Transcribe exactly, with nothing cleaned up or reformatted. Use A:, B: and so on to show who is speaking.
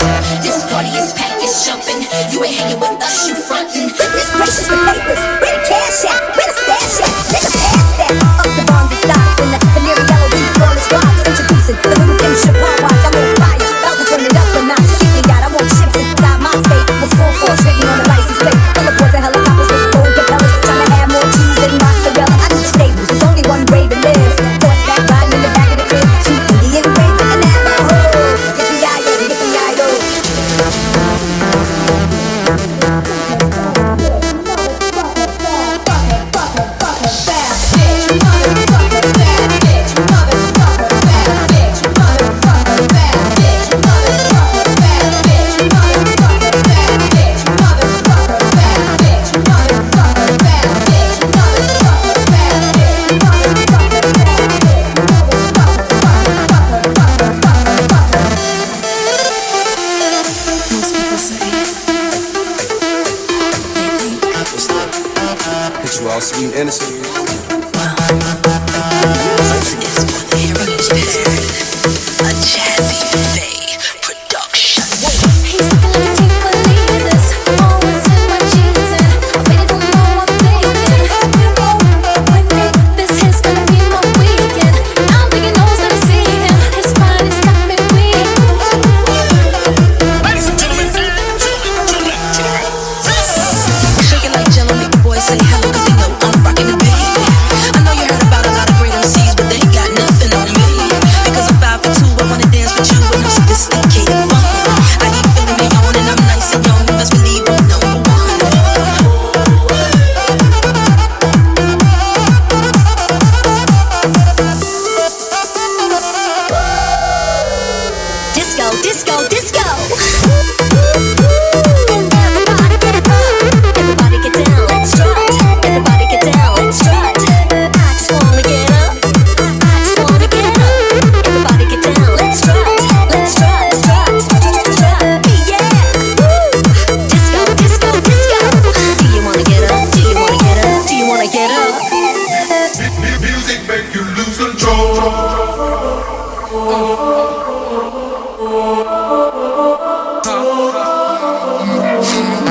A: This party is packed, it's jumping. You ain't hanging with us, you frontin'. This precious with papers, where the cash at, where the stash at. Let's ask that. Up the bonds and stocks and the canary yellow deep flawless rocks. Introducing the little Kim Chappelle watch. I'm on fire, about to turn it up a notch. Shit, God, I want ships inside my state with full force written on the license plate. Teleports and helicopters with gold propellers, trying to have more cheese than mozzarella. I need stables, there's only one way to live. Horseback riding in the back of the crib, two Indian braids with the Navajo. Yippee-yi-yo, yippee-yi-yo.
B: You all sweet and innocent.
C: This is for the heritage. A Jazzy Faye production.
D: He's looking like a deep believers. Oh, it's in my jeans and I really don't know what I'm thinking. With me, this is gonna be my weekend. I'm thinking knows that I see him. His mind has got me weak.
C: Ladies and gentlemen, gentlemen, gentlemen, gentlemen. Shaking like jello, make the boys say hello, cause they know I'm rocking the beat. I know you heard about a lot of great M Cs, but they ain't got nothing on me. Because I'm five for two, I wanna dance with you, and I'm sophisticated fun. I keep feeling me on, and I'm nice and young, you best believe I'm number one.
D: Disco, disco, disco. Everybody get up. Everybody get down, let's strut. Everybody get down, let's strut. I just wanna get up. I just wanna get up. Everybody get down, let's strut. Let's strut, strut, strut, strut. Yeah. Disco, disco, disco. Do you wanna get up? Do you wanna get up? Do you wanna get up?
E: Music make you lose control.
A: Mm-hmm.